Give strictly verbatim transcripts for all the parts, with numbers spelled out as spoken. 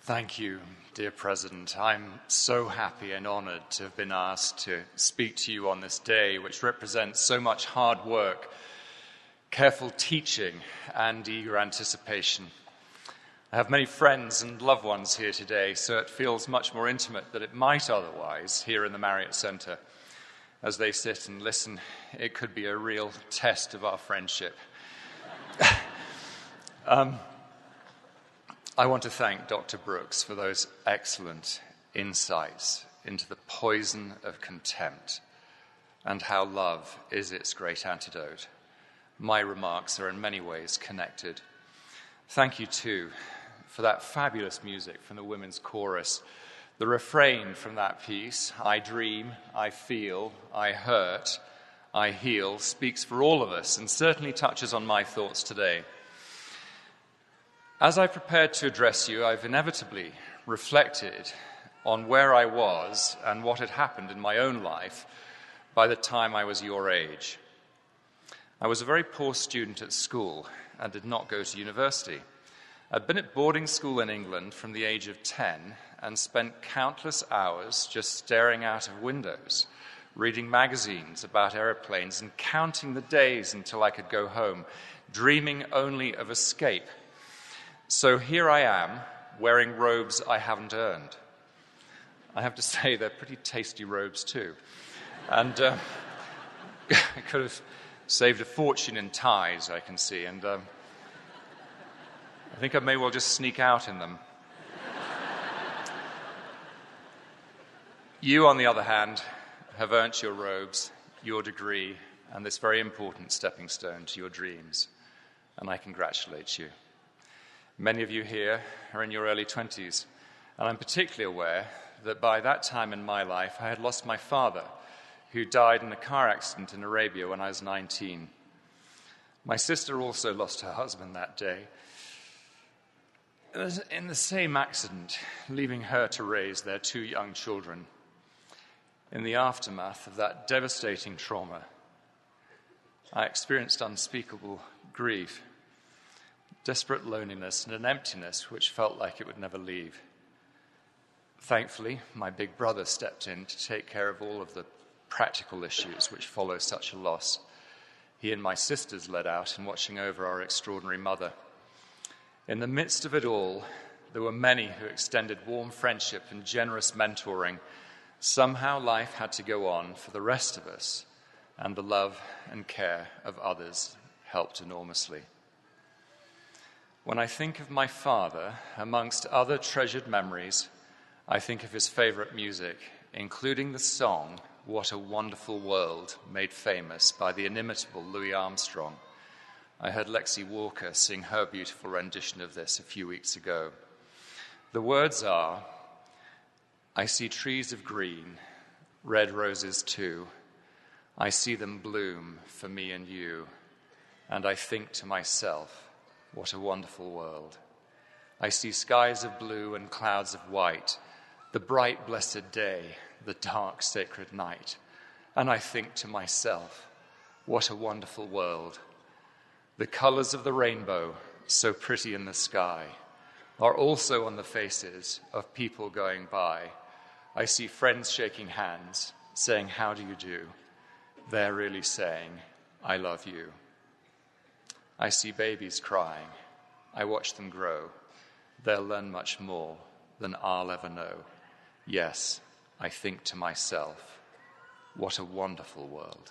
Thank you, dear President. I'm so happy and honored to have been asked to speak to you on this day, which represents so much hard work, careful teaching, and eager anticipation. I have many friends and loved ones here today, so it feels much more intimate than it might otherwise here in the Marriott Centre. As they sit and listen, it could be a real test of our friendship. um, I want to thank Doctor Brooks for those excellent insights into the poison of contempt and how love is its great antidote. My remarks are in many ways connected. Thank you, too, for that fabulous music from the women's chorus. The refrain from that piece, I dream, I feel, I hurt, I heal, speaks for all of us and certainly touches on my thoughts today. As I prepared to address you, I've inevitably reflected on where I was and what had happened in my own life by the time I was your age. I was a very poor student at school and did not go to university. I'd been at boarding school in England from the age of ten and spent countless hours just staring out of windows, reading magazines about aeroplanes and counting the days until I could go home, dreaming only of escape. So here I am, wearing robes I haven't earned. I have to say, they're pretty tasty robes too. And uh, I could have saved a fortune in ties, I can see, and um, I think I may well just sneak out in them. You, on the other hand, have earned your robes, your degree, and this very important stepping stone to your dreams, and I congratulate you. Many of you here are in your early twenties, and I'm particularly aware that by that time in my life I had lost my father, who died in a car accident in Arabia when I was nineteen. My sister also lost her husband that day, in the same accident, leaving her to raise their two young children. In the aftermath of that devastating trauma, I experienced unspeakable grief, desperate loneliness, and an emptiness which felt like it would never leave. Thankfully, my big brother stepped in to take care of all of the practical issues which follow such a loss. He and my sisters led out in watching over our extraordinary mother. In the midst of it all, there were many who extended warm friendship and generous mentoring. Somehow life had to go on for the rest of us, and the love and care of others helped enormously. When I think of my father, amongst other treasured memories, I think of his favorite music, including the song, What a Wonderful World, made famous by the inimitable Louis Armstrong. I heard Lexi Walker sing her beautiful rendition of this a few weeks ago. The words are, I see trees of green, red roses too. I see them bloom for me and you, and I think to myself, what a wonderful world. I see skies of blue and clouds of white, the bright, blessed day, the dark, sacred night. And I think to myself, what a wonderful world. The colors of the rainbow, so pretty in the sky, are also on the faces of people going by. I see friends shaking hands, saying, how do you do? They're really saying, I love you. I see babies crying. I watch them grow. They'll learn much more than I'll ever know. Yes, I think to myself, what a wonderful world.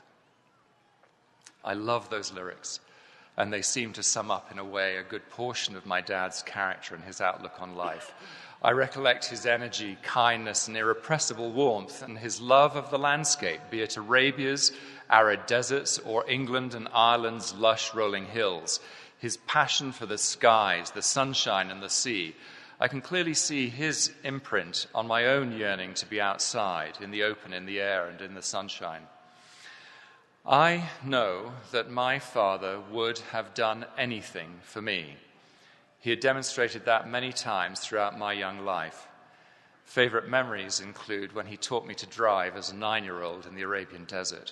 I love those lyrics, and they seem to sum up in a way a good portion of my dad's character and his outlook on life. I recollect his energy, kindness, and irrepressible warmth, and his love of the landscape, be it Arabia's arid deserts or England and Ireland's lush rolling hills, his passion for the skies, the sunshine, and the sea. I can clearly see his imprint on my own yearning to be outside, in the open, in the air, and in the sunshine. I know that my father would have done anything for me. He had demonstrated that many times throughout my young life. Favorite memories include when he taught me to drive as a nine-year-old in the Arabian desert.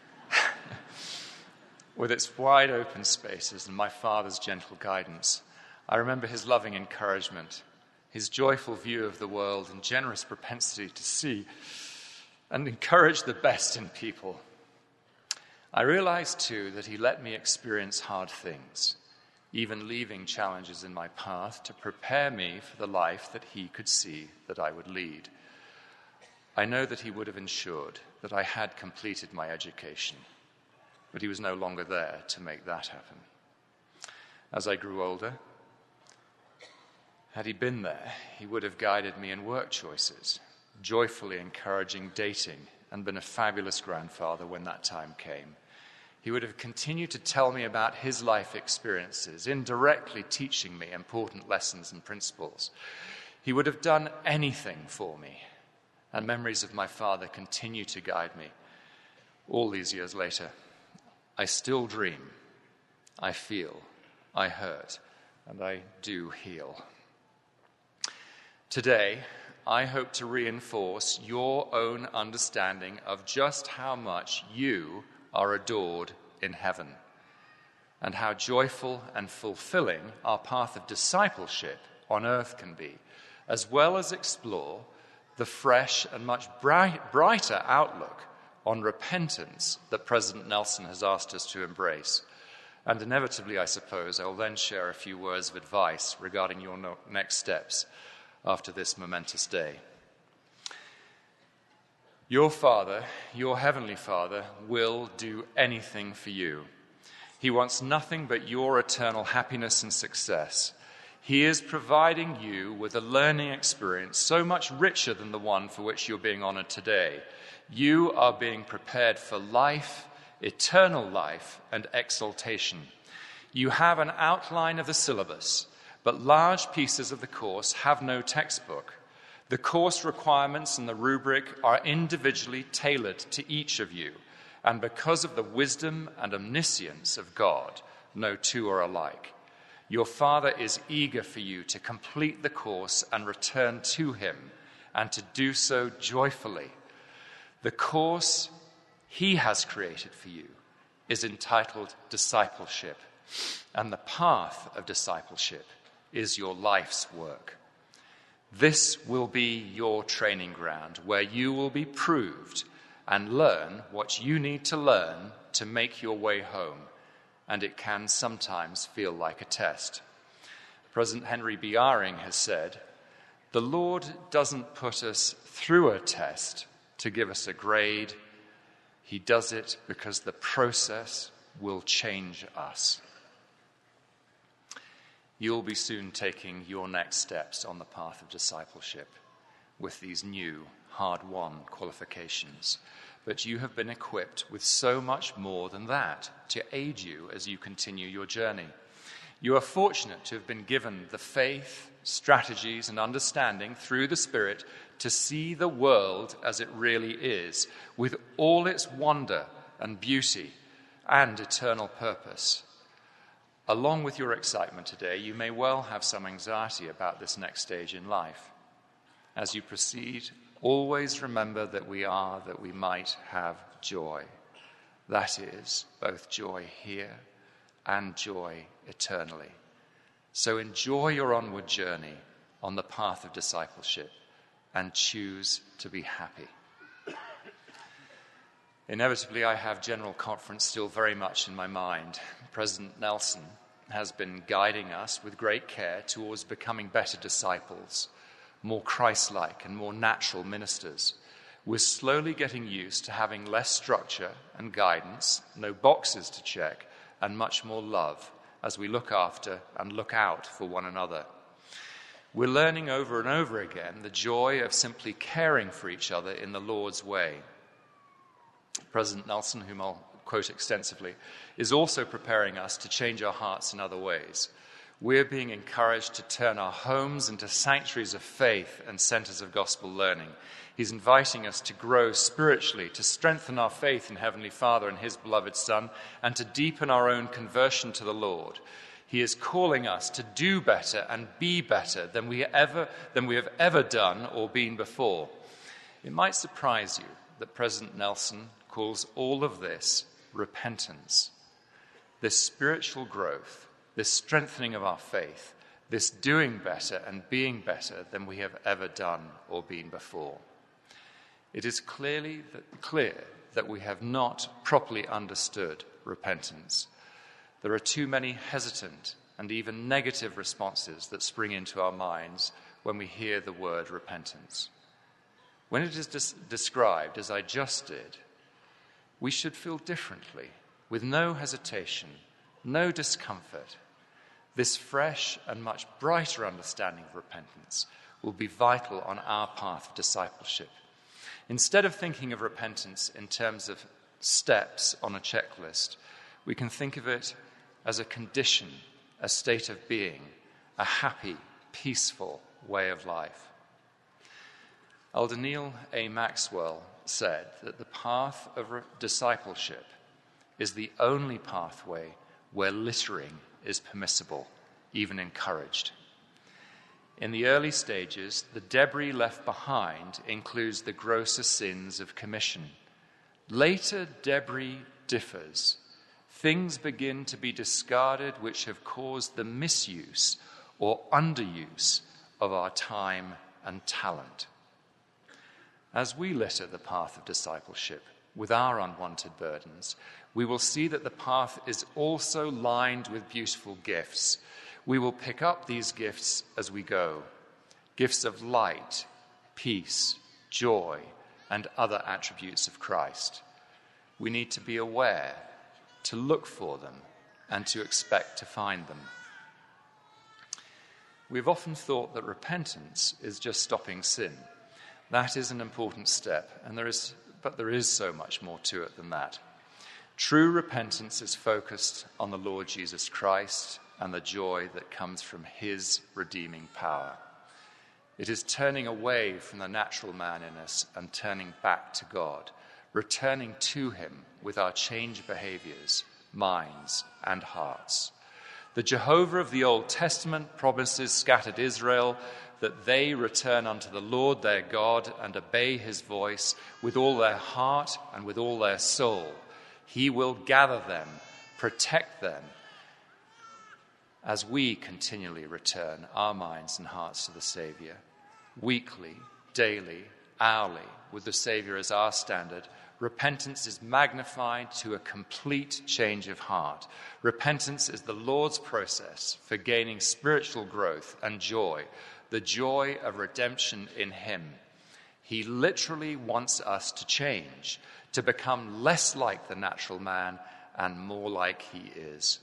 With its wide open spaces and my father's gentle guidance, I remember his loving encouragement, his joyful view of the world and generous propensity to see and encourage the best in people. I realized too that he let me experience hard things, even leaving challenges in my path to prepare me for the life that he could see that I would lead. I know that he would have ensured that I had completed my education, but he was no longer there to make that happen. As I grew older, had he been there, he would have guided me in work choices, joyfully encouraging dating, and been a fabulous grandfather when that time came. He would have continued to tell me about his life experiences, indirectly teaching me important lessons and principles. He would have done anything for me, and memories of my father continue to guide me. All these years later, I still dream, I feel, I hurt, and I do heal. Today, I hope to reinforce your own understanding of just how much you are adored in heaven, and how joyful and fulfilling our path of discipleship on earth can be, as well as explore the fresh and much bright, brighter outlook on repentance that President Nelson has asked us to embrace. And inevitably, I suppose, I will then share a few words of advice regarding your no- next steps after this momentous day. Your Father, your Heavenly Father, will do anything for you. He wants nothing but your eternal happiness and success. He is providing you with a learning experience so much richer than the one for which you're being honored today. You are being prepared for life, eternal life, and exaltation. You have an outline of the syllabus, but large pieces of the course have no textbook. The course requirements and the rubric are individually tailored to each of you, and because of the wisdom and omniscience of God, no two are alike. Your Father is eager for you to complete the course and return to him, and to do so joyfully. The course he has created for you is entitled Discipleship, and the path of discipleship is your life's work. This will be your training ground, where you will be proved and learn what you need to learn to make your way home, and it can sometimes feel like a test. President Henry B. Eyring has said, "The Lord doesn't put us through a test to give us a grade. He does it because the process will change us." You'll be soon taking your next steps on the path of discipleship with these new, hard-won qualifications. But you have been equipped with so much more than that to aid you as you continue your journey. You are fortunate to have been given the faith, strategies, and understanding through the Spirit to see the world as it really is, with all its wonder and beauty and eternal purpose. Along with your excitement today, you may well have some anxiety about this next stage in life. As you proceed, always remember that we are that we might have joy. That is, both joy here and joy eternally. So enjoy your onward journey on the path of discipleship and choose to be happy. Inevitably, I have General Conference still very much in my mind. President Nelson has been guiding us with great care towards becoming better disciples, more Christ-like and more natural ministers. We're slowly getting used to having less structure and guidance, no boxes to check, and much more love as we look after and look out for one another. We're learning over and over again the joy of simply caring for each other in the Lord's way. President Nelson, whom I'll quote extensively, is also preparing us to change our hearts in other ways. We're being encouraged to turn our homes into sanctuaries of faith and centers of gospel learning. He's inviting us to grow spiritually, to strengthen our faith in Heavenly Father and his beloved Son, and to deepen our own conversion to the Lord. He is calling us to do better and be better than we ever than we have ever done or been before. It might surprise you that President Nelson calls all of this repentance. This spiritual growth, this strengthening of our faith, this doing better and being better than we have ever done or been before. It is clearly that, clear that we have not properly understood repentance. There are too many hesitant and even negative responses that spring into our minds when we hear the word repentance. When it is des- described as I just did, we should feel differently, with no hesitation, no discomfort. This fresh and much brighter understanding of repentance will be vital on our path of discipleship. Instead of thinking of repentance in terms of steps on a checklist, we can think of it as a condition, a state of being, a happy, peaceful way of life. Elder Neil A. Maxwell said that the path of re- discipleship is the only pathway where littering is permissible, even encouraged. In the early stages, the debris left behind includes the grosser sins of commission. Later, debris differs. Things begin to be discarded which have caused the misuse or underuse of our time and talent. As we litter the path of discipleship with our unwanted burdens, we will see that the path is also lined with beautiful gifts. We will pick up these gifts as we go, gifts of light, peace, joy, and other attributes of Christ. We need to be aware, to look for them, and to expect to find them. We've often thought that repentance is just stopping sin. That is an important step, and there is, but there is so much more to it than that. True repentance is focused on the Lord Jesus Christ and the joy that comes from his redeeming power. It is turning away from the natural man in us and turning back to God, returning to him with our changed behaviors, minds, and hearts. The Jehovah of the Old Testament promises scattered Israel that they return unto the Lord their God and obey his voice with all their heart and with all their soul. He will gather them, protect them, as we continually return our minds and hearts to the Savior, weekly, daily, hourly, with the Savior as our standard. Repentance is magnified to a complete change of heart. Repentance is the Lord's process for gaining spiritual growth and joy, the joy of redemption in him. He literally wants us to change, to become less like the natural man and more like he is.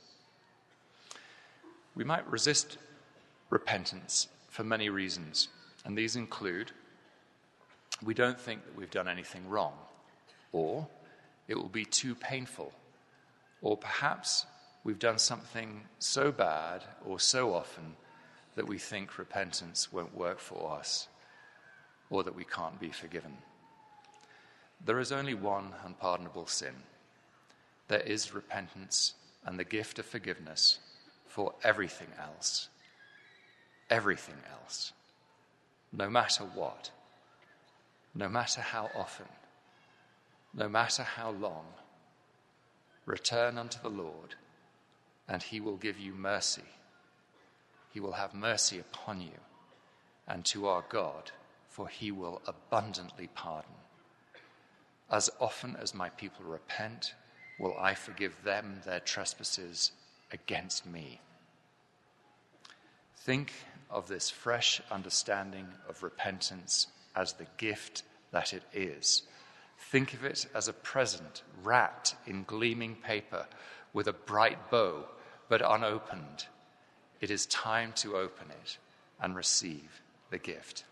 We might resist repentance for many reasons, and these include we don't think that we've done anything wrong, or it will be too painful, or perhaps we've done something so bad or so often that we think repentance won't work for us, or that we can't be forgiven. There is only one unpardonable sin. There is repentance and the gift of forgiveness for everything else. Everything else. No matter what. No matter how often. No matter how long. Return unto the Lord, and he will give you mercy. He will have mercy upon you, and to our God, for he will abundantly pardon. As often as my people repent, will I forgive them their trespasses against me. Think of this fresh understanding of repentance as the gift that it is. Think of it as a present wrapped in gleaming paper with a bright bow, but unopened. It is time to open it and receive the gift.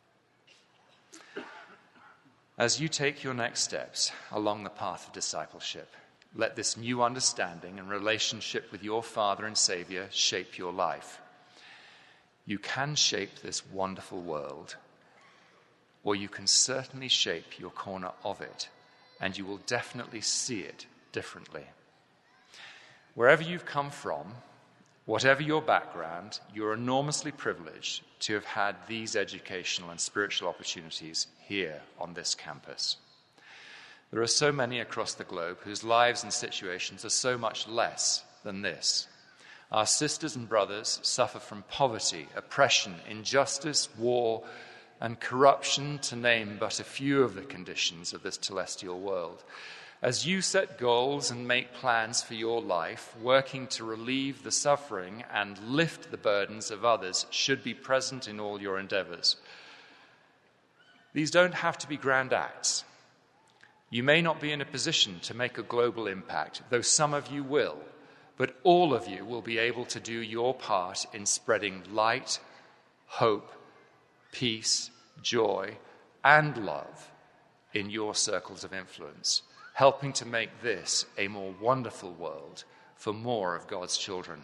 As you take your next steps along the path of discipleship, let this new understanding and relationship with your Father and Savior shape your life. You can shape this wonderful world, or you can certainly shape your corner of it, and you will definitely see it differently. Wherever you've come from, whatever your background, you're enormously privileged to have had these educational and spiritual opportunities here on this campus. There are so many across the globe whose lives and situations are so much less than this. Our sisters and brothers suffer from poverty, oppression, injustice, war, and corruption, to name but a few of the conditions of this celestial world. As you set goals and make plans for your life, working to relieve the suffering and lift the burdens of others should be present in all your endeavors. These don't have to be grand acts. You may not be in a position to make a global impact, though some of you will, but all of you will be able to do your part in spreading light, hope, peace, joy, and love in your circles of influence, helping to make this a more wonderful world for more of God's children.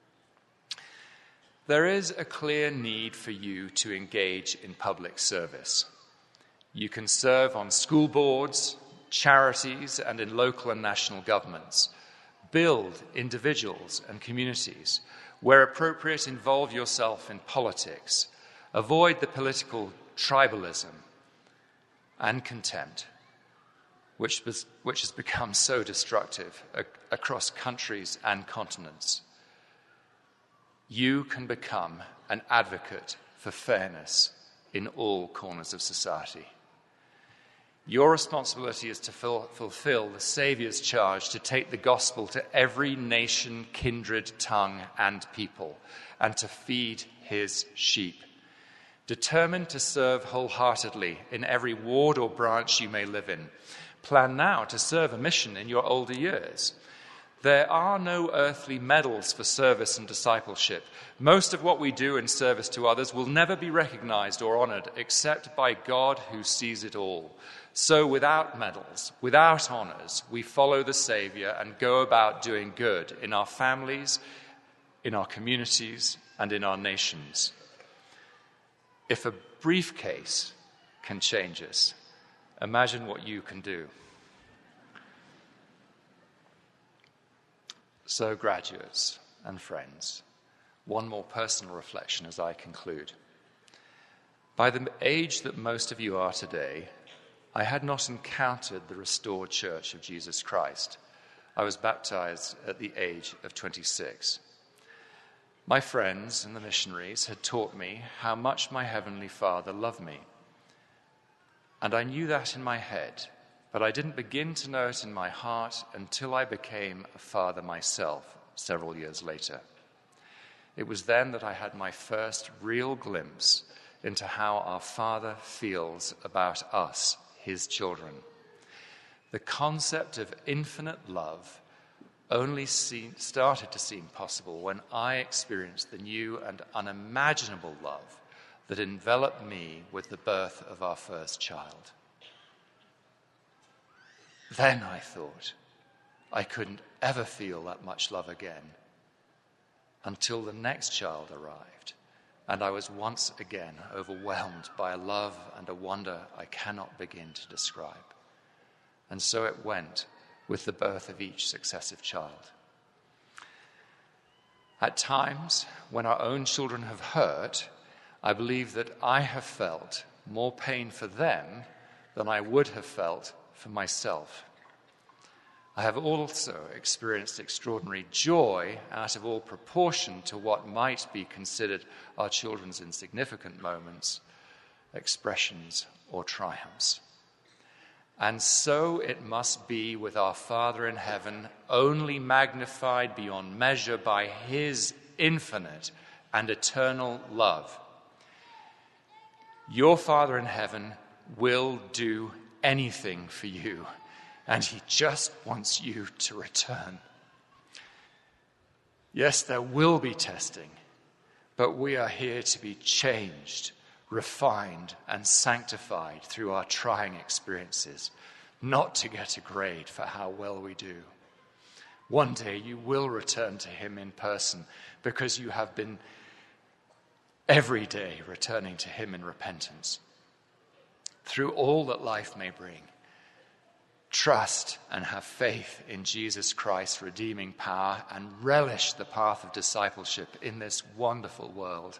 There is a clear need for you to engage in public service. You can serve on school boards, charities, and in local and national governments. Build individuals and communities. Where appropriate, involve yourself in politics. Avoid the political tribalism and contempt, which, was, which has become so destructive ac- across countries and continents. You can become an advocate for fairness in all corners of society. Your responsibility is to ful- fulfill the Saviour's charge to take the gospel to every nation, kindred, tongue, and people, and to feed his sheep. Determined to serve wholeheartedly in every ward or branch you may live in. Plan now to serve a mission in your older years. There are no earthly medals for service and discipleship. Most of what we do in service to others will never be recognized or honored except by God who sees it all. So without medals, without honors, we follow the Savior and go about doing good in our families, in our communities, and in our nations. If a briefcase can change us, imagine what you can do. So, graduates and friends, one more personal reflection as I conclude. By the age that most of you are today, I had not encountered the restored Church of Jesus Christ. I was baptized at the age of twenty-six. My friends and the missionaries had taught me how much my Heavenly Father loved me. And I knew that in my head, but I didn't begin to know it in my heart until I became a father myself several years later. It was then that I had my first real glimpse into how our Father feels about us, his children. The concept of infinite love only seen, started to seem possible when I experienced the new and unimaginable love that enveloped me with the birth of our first child. Then I thought I couldn't ever feel that much love again until the next child arrived, and I was once again overwhelmed by a love and a wonder I cannot begin to describe. And so it went with the birth of each successive child. At times, when our own children have hurt, I believe that I have felt more pain for them than I would have felt for myself. I have also experienced extraordinary joy out of all proportion to what might be considered our children's insignificant moments, expressions, or triumphs. And so it must be with our Father in heaven, only magnified beyond measure by his infinite and eternal love. Your Father in heaven will do anything for you, and he just wants you to return. Yes, there will be testing, but we are here to be changed, refined, and sanctified through our trying experiences, not to get a grade for how well we do. One day you will return to him in person because you have been every day returning to him in repentance. Through all that life may bring, trust and have faith in Jesus Christ's redeeming power and relish the path of discipleship in this wonderful world.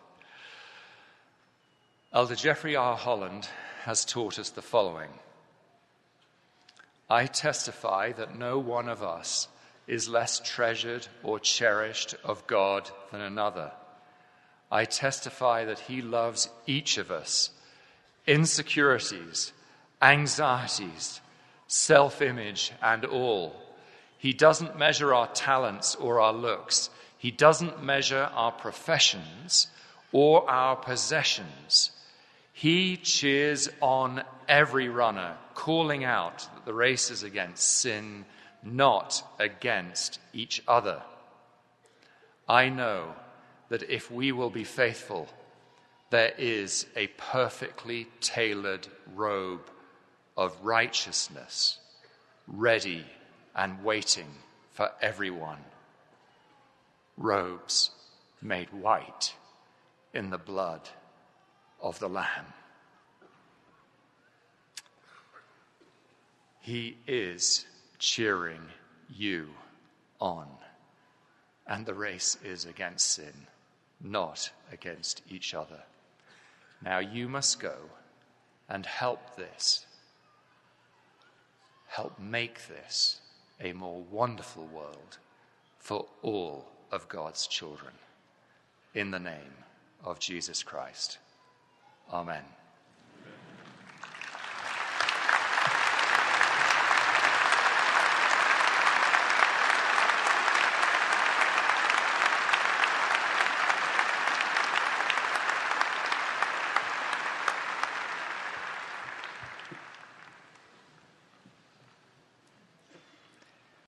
Elder Jeffrey R. Holland has taught us the following. I testify that no one of us is less treasured or cherished of God than another. I testify that he loves each of us. Insecurities, anxieties, self-image, and all. He doesn't measure our talents or our looks. He doesn't measure our professions or our possessions. He cheers on every runner, calling out that the race is against sin, not against each other. I know that if we will be faithful, there is a perfectly tailored robe of righteousness, ready and waiting for everyone. Robes made white in the blood of the Lamb. He is cheering you on, and the race is against sin, not against each other. Now you must go and help this, help make this a more wonderful world for all of God's children. In the name of Jesus Christ. Amen.